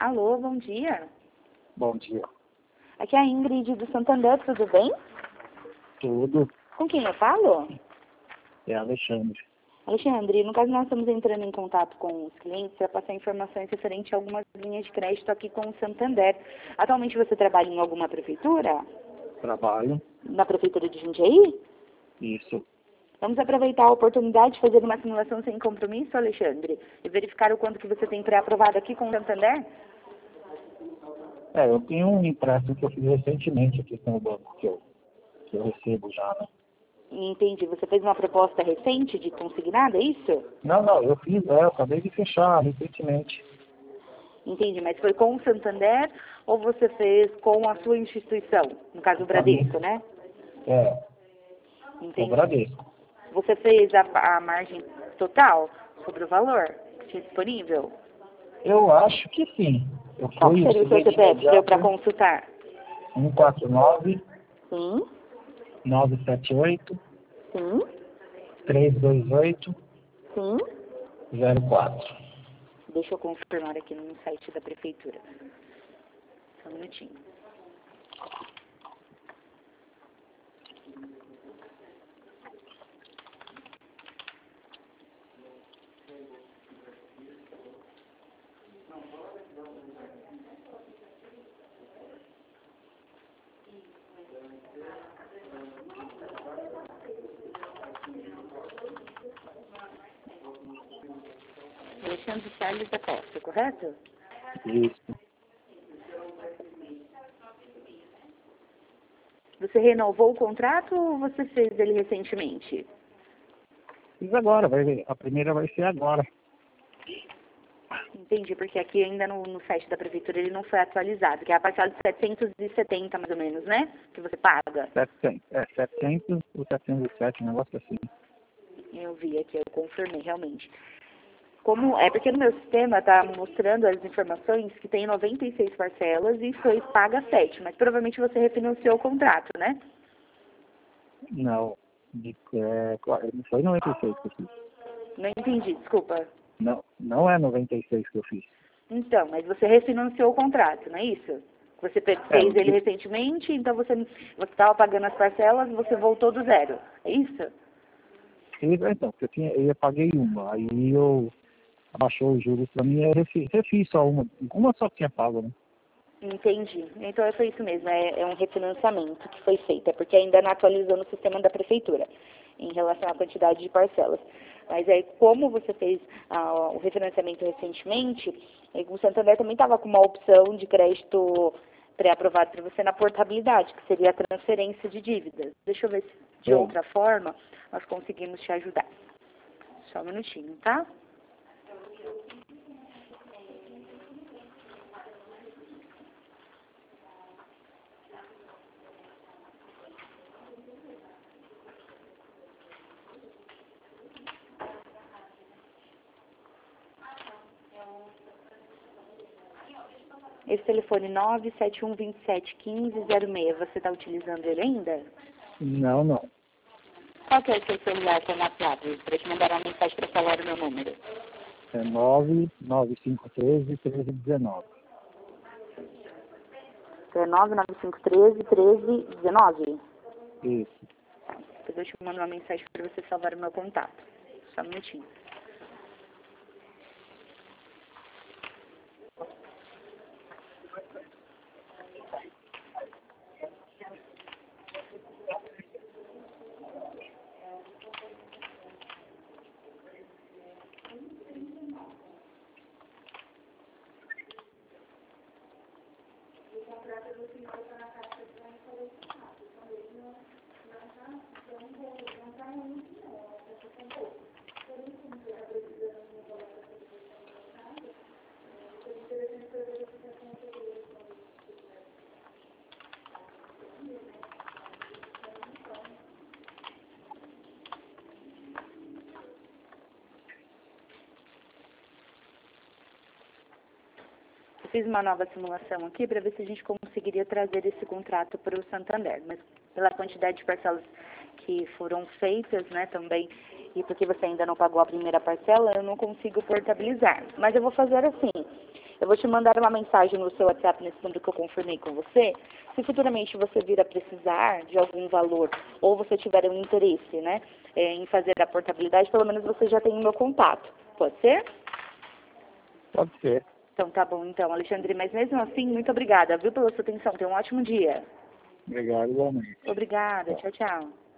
Alô, bom dia. Bom dia. Aqui é a Ingrid do Santander, tudo bem? Tudo. Com quem eu falo? É Alexandre. Alexandre, no caso nós estamos entrando em contato com os clientes para passar informações referentes a algumas linhas de crédito aqui com o Santander. Atualmente você trabalha em alguma prefeitura? Trabalho. Na prefeitura de Jundiaí? Isso. Vamos aproveitar a oportunidade de fazer uma simulação sem compromisso, Alexandre, e verificar o quanto que você tem pré-aprovado aqui com o Santander? Eu tenho um empréstimo que eu fiz recentemente aqui com o banco, que eu recebo já, né? Entendi. Você fez uma proposta recente de consignado, é isso? Não, eu fiz, eu acabei de fechar recentemente. Entendi, mas foi com o Santander ou você fez com a sua instituição? No caso, o Bradesco, né? Com o Entendi. Bradesco. Você fez a margem total sobre o valor que tinha disponível? Eu acho que sim. Eu Qual fui, seria o seu CPF? Deu para consultar? 149 Sim, 978 sim, 328 sim. 04. Deixa eu confirmar aqui no site da prefeitura. Só um minutinho. Alexandre Charles da Costa, correto? Isso. Você renovou o contrato ou você fez ele recentemente? Fiz agora, a primeira vai ser agora. Entendi, porque aqui ainda no site da prefeitura ele não foi atualizado, que é a parcela de 770 mais ou menos, né? Que você paga. 700 ou 707, um negócio assim. Eu vi aqui, eu confirmei realmente. É porque no meu sistema está mostrando as informações que tem 96 parcelas e foi paga 7, mas provavelmente você refinanciou o contrato, né? Não, não foi 96 que eu fiz. Não entendi, desculpa. Não é 96 que eu fiz. Então, mas você refinanciou o contrato, não é isso? Você fez ele recentemente, então você estava pagando as parcelas e você voltou do zero, é isso? Então, porque eu paguei uma, aí eu abaixou os juros para mim, eu refiz só uma só que tinha pago, né? Entendi. Então foi isso mesmo, é um refinanciamento que foi feito, é porque ainda não atualizou no sistema da prefeitura em relação à quantidade de parcelas. Mas aí, como você fez o refinanciamento recentemente, o Santander também estava com uma opção de crédito pré-aprovado para você na portabilidade, que seria a transferência de dívidas. Deixa eu ver se de outra forma nós conseguimos te ajudar. Só um minutinho, tá? Esse telefone 971271506, você está utilizando ele ainda? Não. Qual que é o seu celular com o WhatsApp? Para te mandar uma mensagem para falar o meu número. É 99513 1319. Então é 99513 1319? Isso. Depois eu te mando uma mensagem para você salvar o meu contato. Só um minutinho. Fiz uma nova simulação aqui para ver se a gente conseguiria trazer esse contrato para o Santander, mas pela quantidade de parcelas que foram feitas, né, também, e porque você ainda não pagou a primeira parcela, eu não consigo portabilizar. Mas eu vou fazer assim, Eu vou te mandar uma mensagem no seu WhatsApp, nesse número que eu confirmei com você. Se futuramente você vir a precisar de algum valor, ou você tiver um interesse, né, em fazer a portabilidade, pelo menos você já tem o meu contato. Pode ser? Pode ser. Então tá bom, então, Alexandre. Mas mesmo assim, muito obrigada, viu, pela sua atenção. Tenha um ótimo dia. Obrigado, igualmente. Obrigada. Tchau. Tchau, tchau.